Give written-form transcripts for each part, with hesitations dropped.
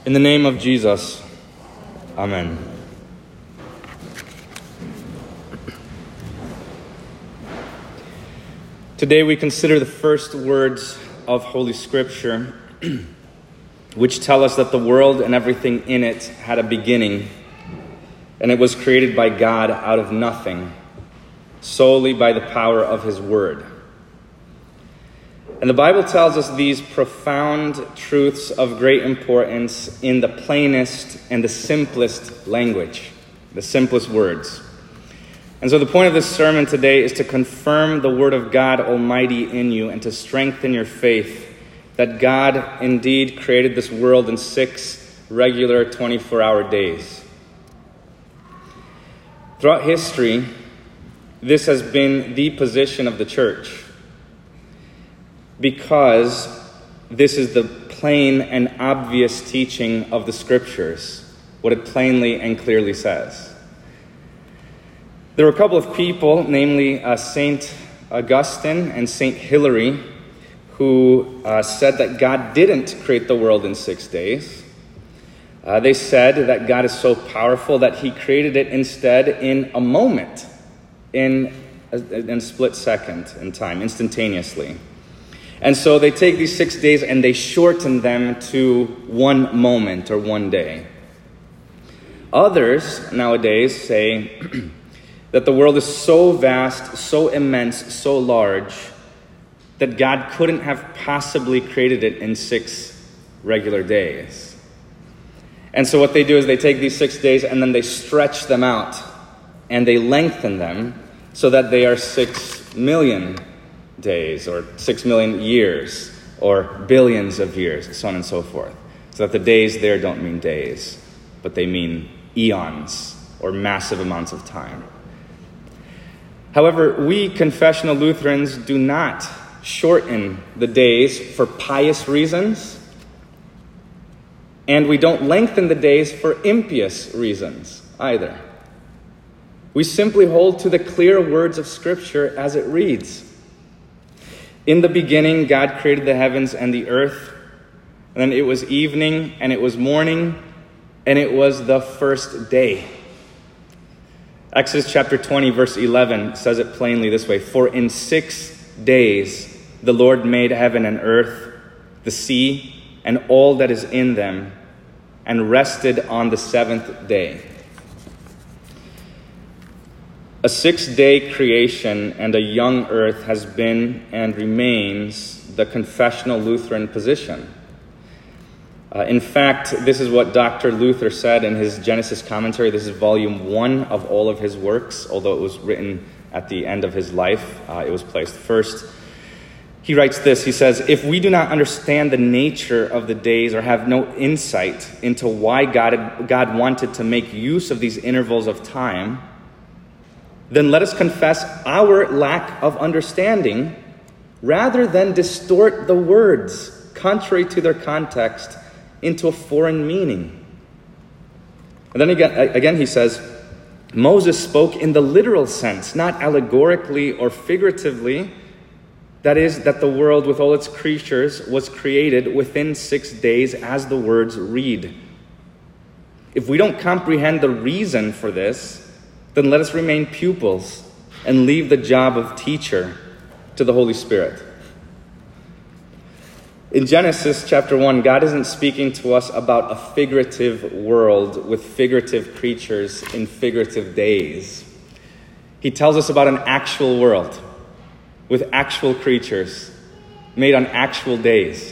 In the name of Jesus, Amen. Today we consider the first words of Holy Scripture, which tell us that the world and everything in it had a beginning, and it was created by God out of nothing, solely by the power of His Word. And the Bible tells us these profound truths of great importance in the plainest and the simplest language, the simplest words. And so the point of this sermon today is to confirm the Word of God Almighty in you and to strengthen your faith that God indeed created this world in 6 regular 24-hour days. Throughout history, this has been the position of the church, because this is the plain and obvious teaching of the Scriptures, what it plainly and clearly says. There were a couple of people, namely St. Augustine and St. Hilary, who said that God didn't create the world in 6 days. They said that God is so powerful that He created it instead in a moment, in a split second in time, instantaneously. And so they take these 6 days and they shorten them to one moment or one day. Others nowadays say that the world is so vast, so immense, so large, that God couldn't have possibly created it in 6 regular days. And so what they do is they take these 6 days and then they stretch them out and they lengthen them so that they are 6 million days or 6 million years or billions of years, so on and so forth. So that the days there don't mean days, but they mean eons or massive amounts of time. However, we confessional Lutherans do not shorten the days for pious reasons, and we don't lengthen the days for impious reasons either. We simply hold to the clear words of Scripture as it reads. In the beginning, God created the heavens and the earth, and then it was evening, and it was morning, and it was the first day. Exodus chapter 20, verse 11 says it plainly this way: For in 6 days the Lord made heaven and earth, the sea, and all that is in them, and rested on the 7th day. A 6-day creation and a young earth has been and remains the confessional Lutheran position. In fact, this is what Dr. Luther said in his Genesis commentary. This is volume 1 of all of his works, although it was written at the end of his life. It was placed first. He writes this, he says, "If we do not understand the nature of the days or have no insight into why God wanted to make use of these intervals of time, then let us confess our lack of understanding rather than distort the words, contrary to their context, into a foreign meaning." And then again he says, Moses spoke in the literal sense, not allegorically or figuratively. That is, that the world with all its creatures was created within 6 days as the words read. If we don't comprehend the reason for this, then let us remain pupils and leave the job of teacher to the Holy Spirit. In Genesis chapter 1, God isn't speaking to us about a figurative world with figurative creatures in figurative days. He tells us about an actual world with actual creatures made on actual days.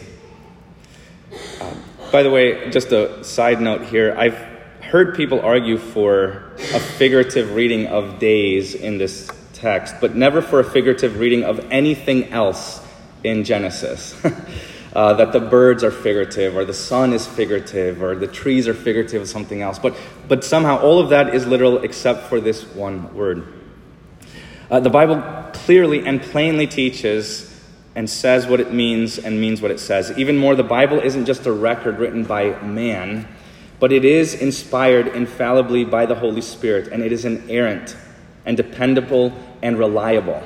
By the way, just a side note here, I've heard people argue for a figurative reading of days in this text, but never for a figurative reading of anything else in Genesis. That the birds are figurative, or the sun is figurative, or the trees are figurative, or something else. But somehow all of that is literal except for this one word. The Bible clearly and plainly teaches and says what it means and means what it says. Even more, the Bible isn't just a record written by man, but it is inspired infallibly by the Holy Spirit, and it is inerrant and dependable and reliable.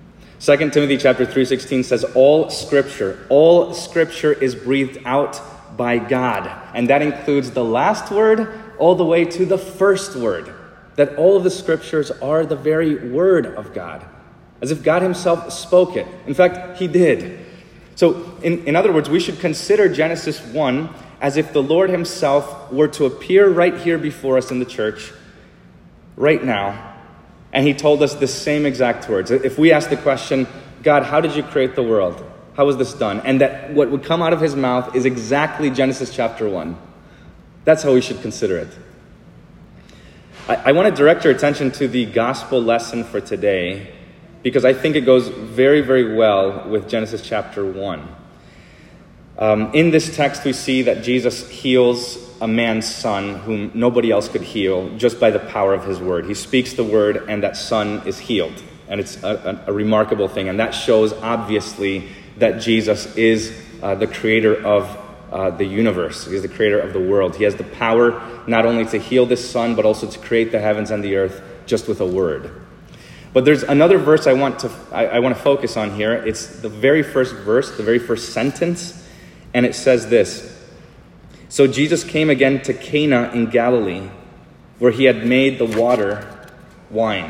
2 Timothy chapter 3:16 says, all scripture is breathed out by God. And that includes the last word all the way to the first word. That all of the scriptures are the very word of God, as if God himself spoke it. In fact, he did. So, in other words, we should consider Genesis 1 as if the Lord himself were to appear right here before us in the church, right now, and he told us the same exact words. If we ask the question, God, how did you create the world? How was this done? And that what would come out of his mouth is exactly Genesis chapter 1. That's how we should consider it. I want to direct your attention to the gospel lesson for today, because I think it goes very, very well with Genesis chapter 1. In this text, we see that Jesus heals a man's son whom nobody else could heal just by the power of his word. He speaks the word, and that son is healed. And it's a remarkable thing. And that shows, obviously, that Jesus is the creator of the universe. He is the creator of the world. He has the power not only to heal this son, but also to create the heavens and the earth just with a word. But there's another verse I want to focus on here. It's the very first verse, the very first sentence. And it says this: "So Jesus came again to Cana in Galilee, where he had made the water wine."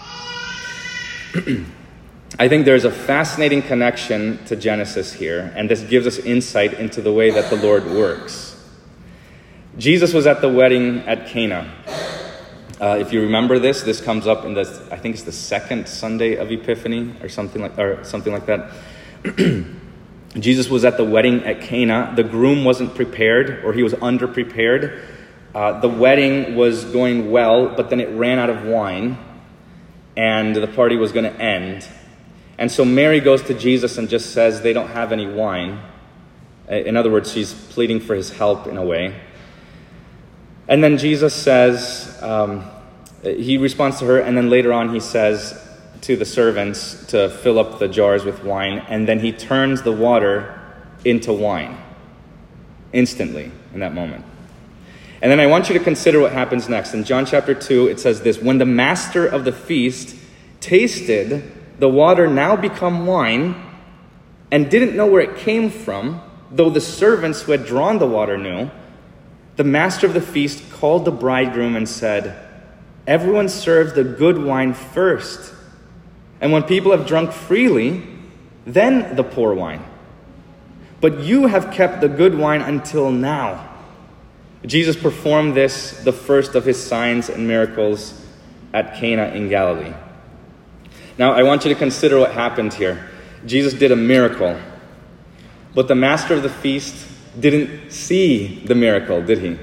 I think there's a fascinating connection to Genesis here, and this gives us insight into the way that the Lord works. Jesus was at the wedding at Cana. If you remember this comes up in I think it's the second Sunday of Epiphany or something like that. Jesus was at the wedding at Cana. The groom wasn't prepared, or he was underprepared. The wedding was going well, but then it ran out of wine, and the party was going to end. And so Mary goes to Jesus and just says they don't have any wine. In other words, she's pleading for his help in a way. And then Jesus says, he responds to her, and then later on he says to the servants to fill up the jars with wine, and then he turns the water into wine instantly in that moment. And then I want you to consider what happens next. In John chapter 2, it says this: "When the master of the feast tasted the water now become wine, and didn't know where it came from, though the servants who had drawn the water knew, the master of the feast called the bridegroom and said, 'Everyone serves the good wine first, and when people have drunk freely, then the poor wine. But you have kept the good wine until now.'" Jesus performed this, the first of his signs and miracles, at Cana in Galilee. Now, I want you to consider what happened here. Jesus did a miracle, but the master of the feast didn't see the miracle, did he?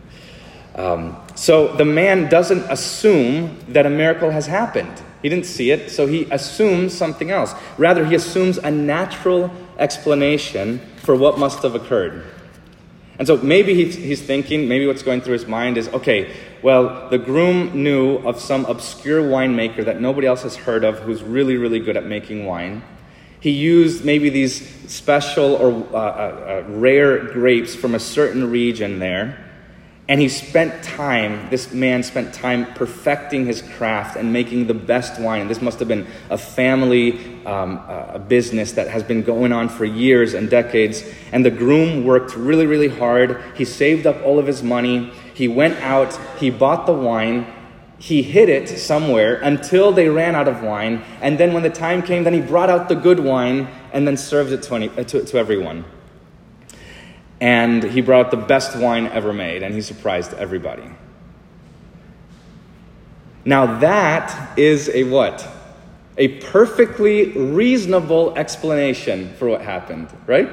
So the man doesn't assume that a miracle has happened. He didn't see it, so he assumes something else. Rather, he assumes a natural explanation for what must have occurred. And so maybe he's thinking, maybe what's going through his mind is, okay, well, the groom knew of some obscure winemaker that nobody else has heard of who's really, really good at making wine. He used maybe these special or rare grapes from a certain region there. And this man spent time perfecting his craft and making the best wine. This must have been a family a business that has been going on for years and decades. And the groom worked really, really hard. He saved up all of his money. He went out, he bought the wine, he hid it somewhere until they ran out of wine. And then when the time came, then he brought out the good wine and then served it to everyone. And he brought out the best wine ever made, and he surprised everybody. Now that is a what? A perfectly reasonable explanation for what happened, right?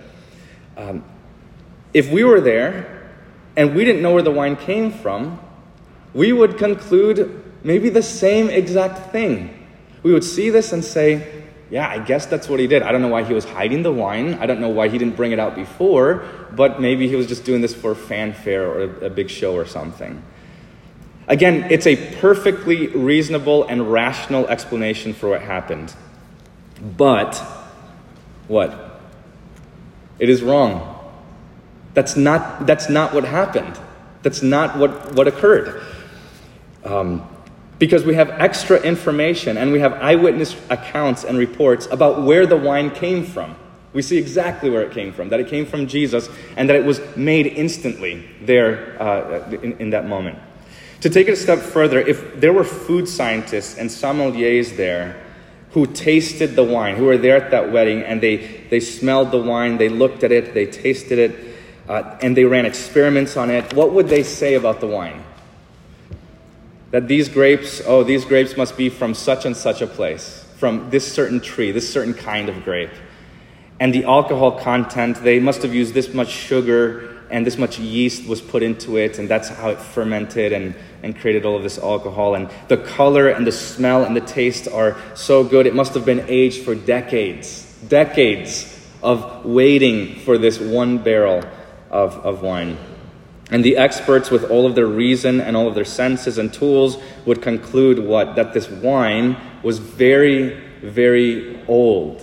If we were there and we didn't know where the wine came from, we would conclude maybe the same exact thing. We would see this and say, yeah, I guess that's what he did. I don't know why he was hiding the wine. I don't know why he didn't bring it out before, but maybe he was just doing this for fanfare or a big show or something. Again, it's a perfectly reasonable and rational explanation for what happened. But what? It is wrong. That's not what happened. That's not what occurred. Because we have extra information and we have eyewitness accounts and reports about where the wine came from. We see exactly where it came from, that it came from Jesus, and that it was made instantly there in that moment. To take it a step further, if there were food scientists and sommeliers there who tasted the wine, who were there at that wedding, and they smelled the wine, they looked at it, they tasted it, and they ran experiments on it, what would they say about the wine? That these grapes must be from such and such a place, from this certain tree, this certain kind of grape. And the alcohol content, they must have used this much sugar and this much yeast was put into it, and that's how it fermented and created all of this alcohol. And the color and the smell and the taste are so good, it must have been aged for decades of waiting for this one barrel of wine. And the experts, with all of their reason and all of their senses and tools, would conclude what? That this wine was very, very old.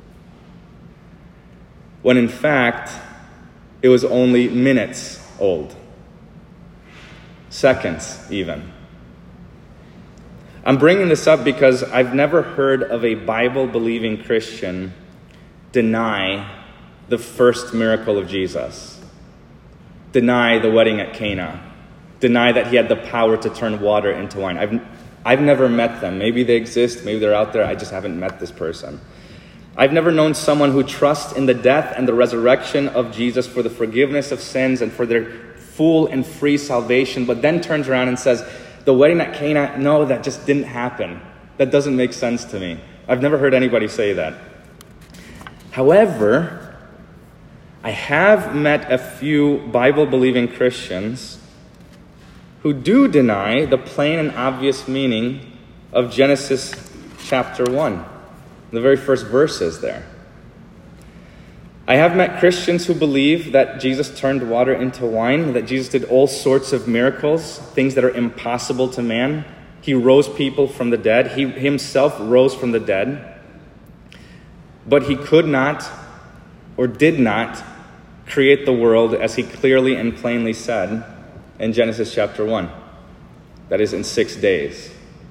When in fact, it was only minutes old. Seconds, even. I'm bringing this up because I've never heard of a Bible-believing Christian deny the first miracle of Jesus. Deny the wedding at Cana. Deny that he had the power to turn water into wine. I've never met them. Maybe they exist. Maybe they're out there. I just haven't met this person. I've never known someone who trusts in the death and the resurrection of Jesus for the forgiveness of sins and for their full and free salvation, but then turns around and says, the wedding at Cana, no, that just didn't happen. That doesn't make sense to me. I've never heard anybody say that. However, I have met a few Bible-believing Christians who do deny the plain and obvious meaning of Genesis chapter 1. The very first verses there. I have met Christians who believe that Jesus turned water into wine, that Jesus did all sorts of miracles, things that are impossible to man. He rose people from the dead. He himself rose from the dead. But he could not or did not create the world as he clearly and plainly said in Genesis chapter 1. That is, in 6 days.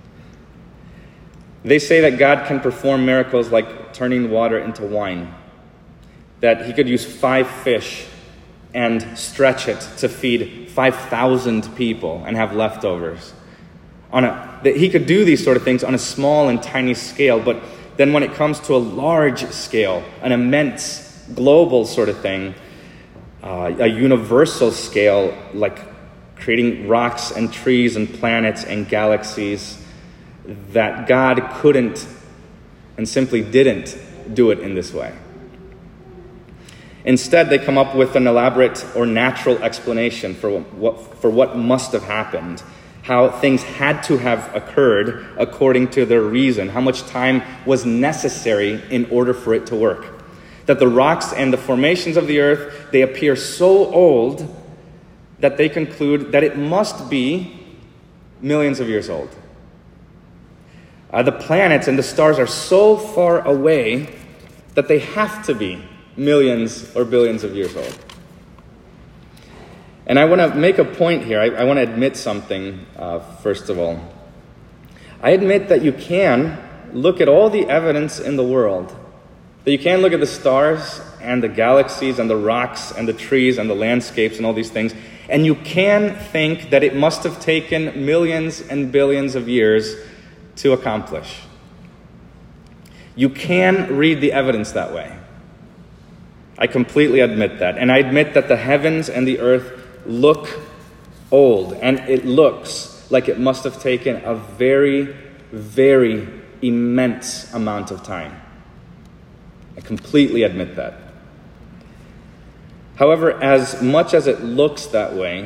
They say that God can perform miracles like turning water into wine. That he could use 5 fish and stretch it to feed 5,000 people and have leftovers. That he could do these sort of things on a small and tiny scale, but then when it comes to a large scale, an immense global sort of thing, a universal scale, like creating rocks and trees and planets and galaxies, that God couldn't and simply didn't do it in this way. Instead, they come up with an elaborate or natural explanation for what must have happened, how things had to have occurred according to their reason, how much time was necessary in order for it to work. That the rocks and the formations of the earth, they appear so old that they conclude that it must be millions of years old. The planets and the stars are so far away that they have to be millions or billions of years old. And I want to make a point here. I want to admit something, first of all. I admit that you can look at all the evidence in the world. That you can look at the stars and the galaxies and the rocks and the trees and the landscapes and all these things, and you can think that it must have taken millions and billions of years to accomplish. You can read the evidence that way. I completely admit that. And I admit that the heavens and the earth look old. And it looks like it must have taken a very, very immense amount of time. I completely admit that. However, as much as it looks that way,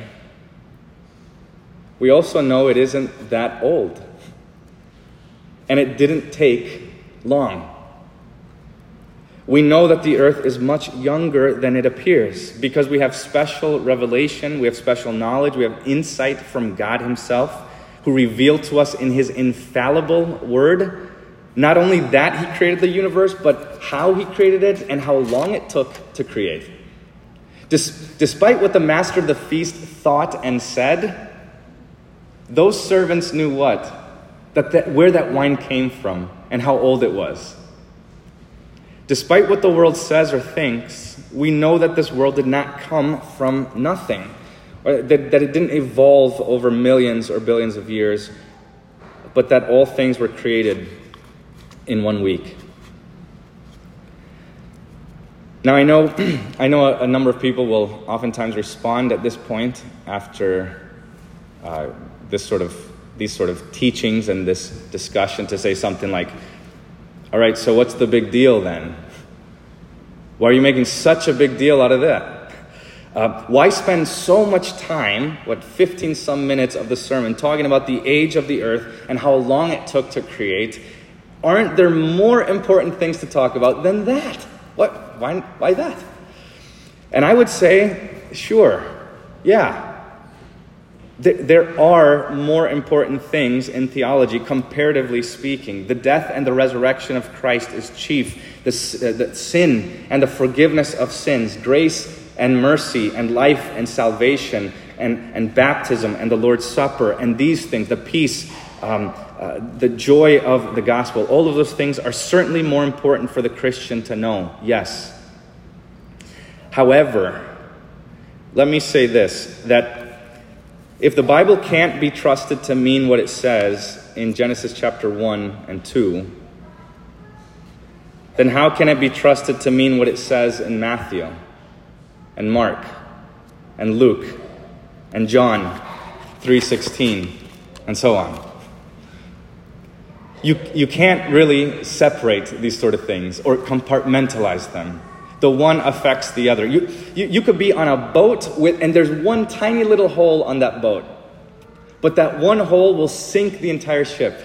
we also know it isn't that old. And it didn't take long. We know that the earth is much younger than it appears because we have special revelation, we have special knowledge, we have insight from God himself, who revealed to us in his infallible word, not only that he created the universe, but how he created it and how long it took to create. Despite what the master of the feast thought and said, those servants knew what? Where that wine came from and how old it was. Despite what the world says or thinks, we know that this world did not come from nothing, or that it didn't evolve over millions or billions of years, but that all things were created in 1 week. Now I know a number of people will oftentimes respond at this point after these sort of teachings and this discussion to say something like, all right, so what's the big deal then? Why are you making such a big deal out of that? Why spend so much time, 15 some minutes of the sermon, talking about the age of the earth and how long it took to create? Aren't there more important things to talk about than that? Why that? And I would say, sure, yeah. There are more important things in theology, comparatively speaking. The death and the resurrection of Christ is chief. The sin and the forgiveness of sins, grace and mercy and life and salvation and baptism and the Lord's Supper and these things, the peace, the joy of the gospel, all of those things are certainly more important for the Christian to know, yes. However, let me say this, that if the Bible can't be trusted to mean what it says in Genesis chapter 1 and 2, then how can it be trusted to mean what it says in Matthew and Mark and Luke and John 3:16 and so on? You can't really separate these sort of things or compartmentalize them. The one affects the other. You could be on a boat and there's one tiny little hole on that boat, but that one hole will sink the entire ship.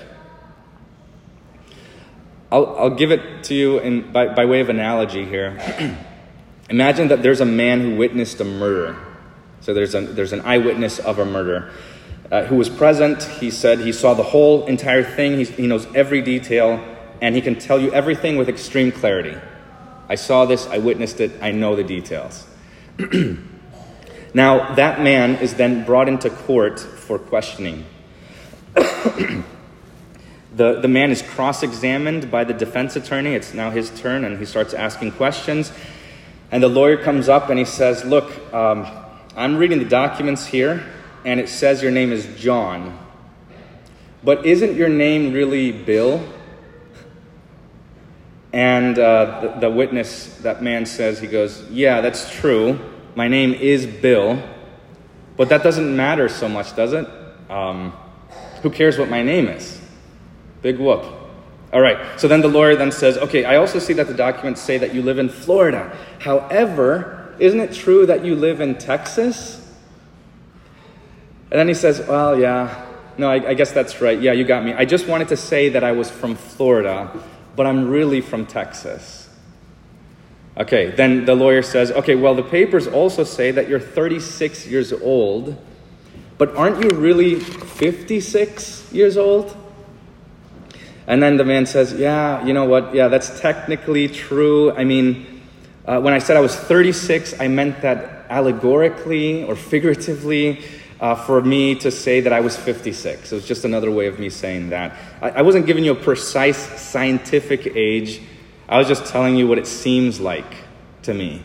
I'll give it to you by way of analogy here. Imagine that there's a man who witnessed a murder. So there's an eyewitness of a murder who was present. He said he saw the whole entire thing. He knows every detail, and he can tell you everything with extreme clarity. I saw this, I witnessed it, I know the details. Now, that man is then brought into court for questioning. The man is cross-examined by the defense attorney. It's now his turn, and he starts asking questions. And the lawyer comes up and he says, look, I'm reading the documents here, and it says your name is John. But isn't your name really Bill? And the witness, that man says, he goes, yeah, that's true. My name is Bill. But that doesn't matter so much, does it? Who cares what my name is? Big whoop. All right, so then the lawyer then says, okay, I also see that the documents say that you live in Florida. However, isn't it true that you live in Texas? And then he says, well, yeah, no, I guess that's right. Yeah, you got me. I just wanted to say that I was from Florida, but I'm really from Texas. Okay, then the lawyer says, okay, well, the papers also say that you're 36 years old, but aren't you really 56 years old? And then the man says, yeah, you know what? Yeah, that's technically true. I mean, when I said I was 36, I meant that allegorically or figuratively for me to say that I was 56. It was just another way of me saying that. I wasn't giving you a precise scientific age. I was just telling you what it seems like to me.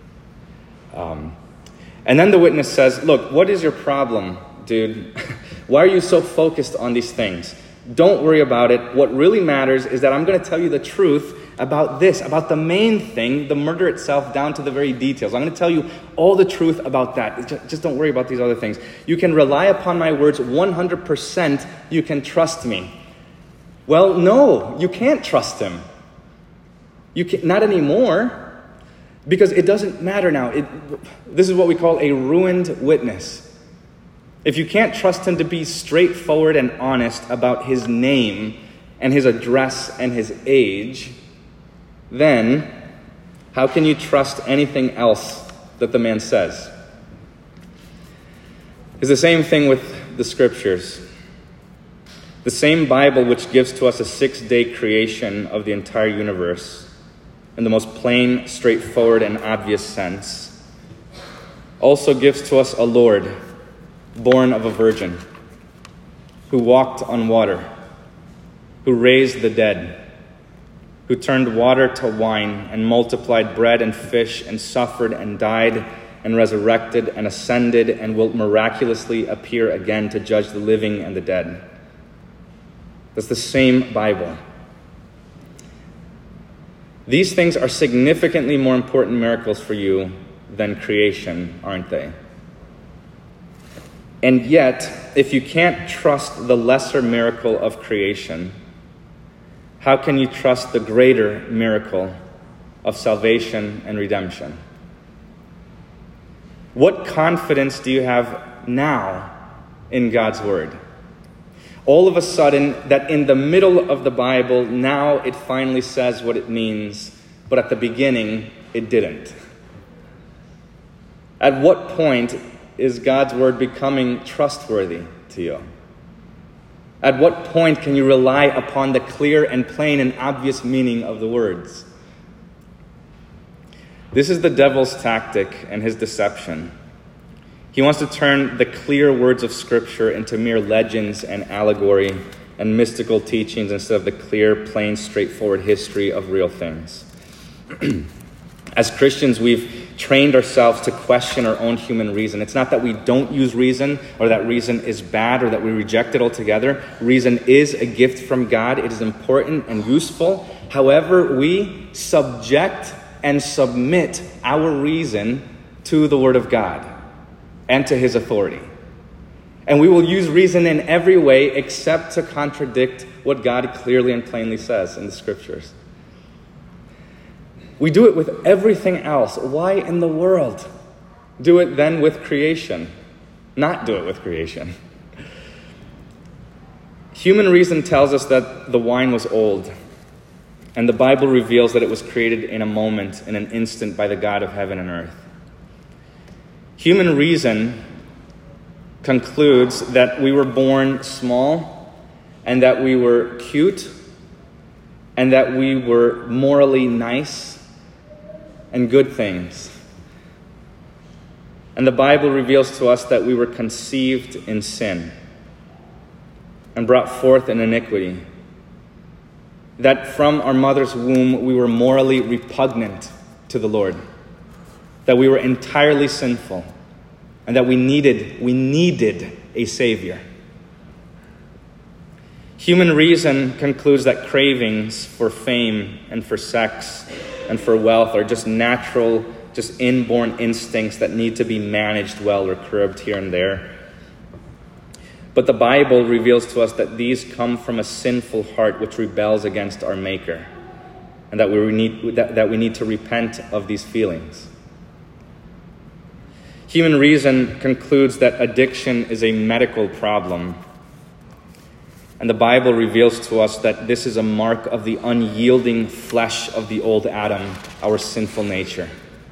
And then the witness says, look, what is your problem, dude? Why are you so focused on these things? Don't worry about it. What really matters is that I'm going to tell you the truth about this, about the main thing, the murder itself, down to the very details. I'm going to tell you all the truth about that. Just don't worry about these other things. You can rely upon my words 100%. You can trust me. Well, no, you can't trust him. Not anymore, because it doesn't matter now. This is what we call a ruined witness. If you can't trust him to be straightforward and honest about his name and his address and his age, then how can you trust anything else that the man says? It's the same thing with the scriptures. The same Bible which gives to us a 6-day creation of the entire universe in the most plain, straightforward, and obvious sense also gives to us a Lord born of a virgin, who walked on water, who raised the dead, who turned water to wine and multiplied bread and fish and suffered and died and resurrected and ascended and will miraculously appear again to judge the living and the dead. That's the same Bible. These things are significantly more important miracles for you than creation, aren't they? And yet, if you can't trust the lesser miracle of creation, how can you trust the greater miracle of salvation and redemption? What confidence do you have now in God's Word? All of a sudden, that in the middle of the Bible, now it finally says what it means, but at the beginning, it didn't. At what point is God's Word becoming trustworthy to you? At what point can you rely upon the clear and plain and obvious meaning of the words? This is the devil's tactic and his deception. He wants to turn the clear words of Scripture into mere legends and allegory and mystical teachings instead of the clear, plain, straightforward history of real things. As Christians, we've trained ourselves to question our own human reason. It's not that we don't use reason or that reason is bad or that we reject it altogether. Reason is a gift from God. It is important and useful. However, we subject and submit our reason to the Word of God and to His authority. And we will use reason in every way except to contradict what God clearly and plainly says in the Scriptures. We do it with everything else. Why in the world do it then with creation? Not do it with creation. Human reason tells us that the wine was old, and the Bible reveals that it was created in a moment, in an instant, by the God of heaven and earth. Human reason concludes that we were born small, and that we were cute, and that we were morally nice and good things. And the Bible reveals to us that we were conceived in sin and brought forth in iniquity. That from our mother's womb we were morally repugnant to the Lord. That we were entirely sinful. And that we needed a Savior. Human reason concludes that cravings for fame and for sex and for wealth are just natural, just inborn instincts that need to be managed well or curbed here and there. But the Bible reveals to us that these come from a sinful heart which rebels against our Maker, and that we need to repent of these feelings. Human reason concludes that addiction is a medical problem. And the Bible reveals to us that this is a mark of the unyielding flesh of the old Adam, our sinful nature.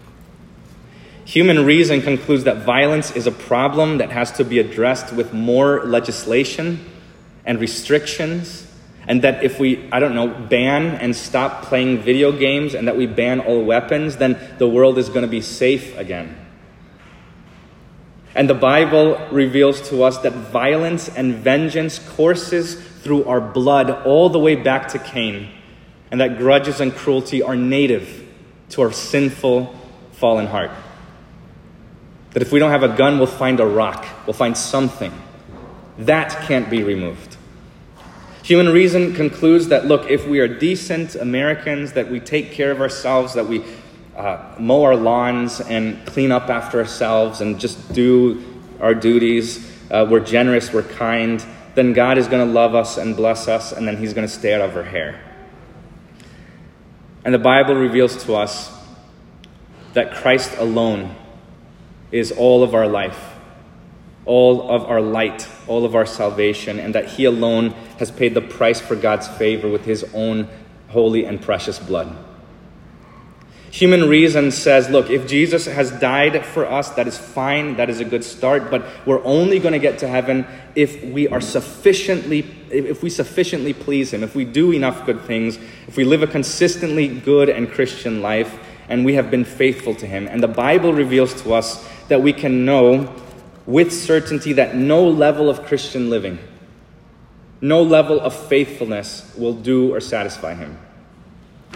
Human reason concludes that violence is a problem that has to be addressed with more legislation and restrictions, and that if we, ban and stop playing video games and that we ban all weapons, then the world is going to be safe again. And the Bible reveals to us that violence and vengeance courses through our blood all the way back to Cain, and that grudges and cruelty are native to our sinful, fallen heart. That if we don't have a gun, we'll find a rock, we'll find something. That can't be removed. Human reason concludes that, look, if we are decent Americans, that we take care of ourselves, that we mow our lawns and clean up after ourselves and just do our duties, we're generous, we're kind, then God is going to love us and bless us, and then He's going to stay out of our hair. And the Bible reveals to us that Christ alone is all of our life, all of our light, all of our salvation, and that He alone has paid the price for God's favor with His own holy and precious blood. Human reason says, look, if Jesus has died for us, that is fine, that is a good start, but we're only going to get to heaven if we sufficiently please Him, if we do enough good things, if we live a consistently good and Christian life, and we have been faithful to Him. And the Bible reveals to us that we can know with certainty that no level of Christian living, no level of faithfulness will do or satisfy Him.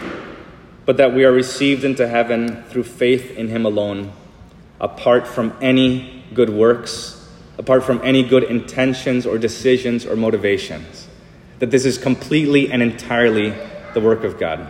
but that we are received into heaven through faith in him alone, apart from any good works, apart from any good intentions or decisions or motivations. That this is completely and entirely the work of God.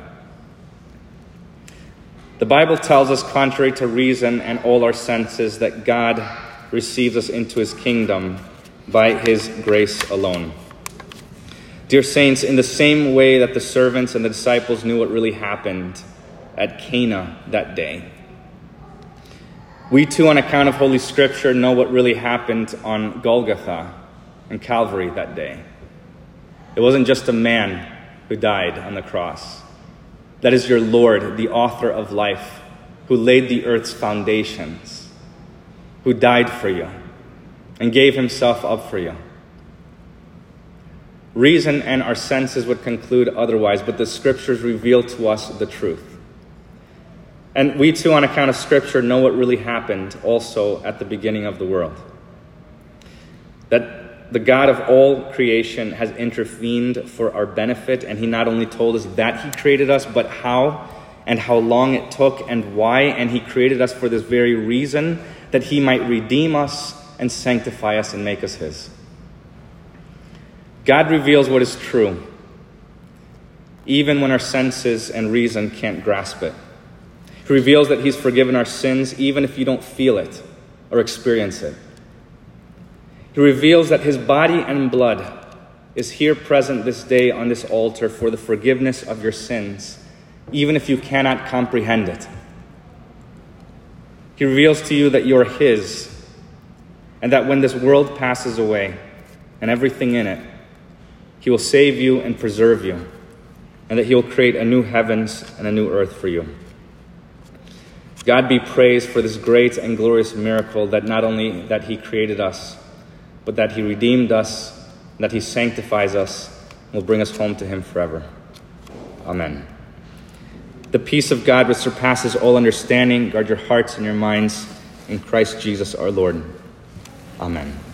The Bible tells us, contrary to reason and all our senses, that God receives us into his kingdom by his grace alone. Dear saints, in the same way that the servants and the disciples knew what really happened at Cana that day, we too, on account of Holy Scripture, know what really happened on Golgotha and Calvary that day. It wasn't just a man who died on the cross. That is your Lord, the author of life, who laid the earth's foundations, who died for you and gave himself up for you. Reason and our senses would conclude otherwise, but the Scriptures reveal to us the truth. And we too, on account of Scripture, know what really happened also at the beginning of the world. That the God of all creation has intervened for our benefit, and he not only told us that he created us, but how and how long it took and why, and he created us for this very reason, that he might redeem us and sanctify us and make us his. God reveals what is true, even when our senses and reason can't grasp it. He reveals that he's forgiven our sins, even if you don't feel it or experience it. He reveals that his body and blood is here present this day on this altar for the forgiveness of your sins, even if you cannot comprehend it. He reveals to you that you're his, and that when this world passes away and everything in it, he will save you and preserve you, and that he will create a new heavens and a new earth for you. God be praised for this great and glorious miracle, that not only that he created us, but that he redeemed us, that he sanctifies us, and will bring us home to him forever. Amen. The peace of God, which surpasses all understanding, guard your hearts and your minds in Christ Jesus our Lord. Amen.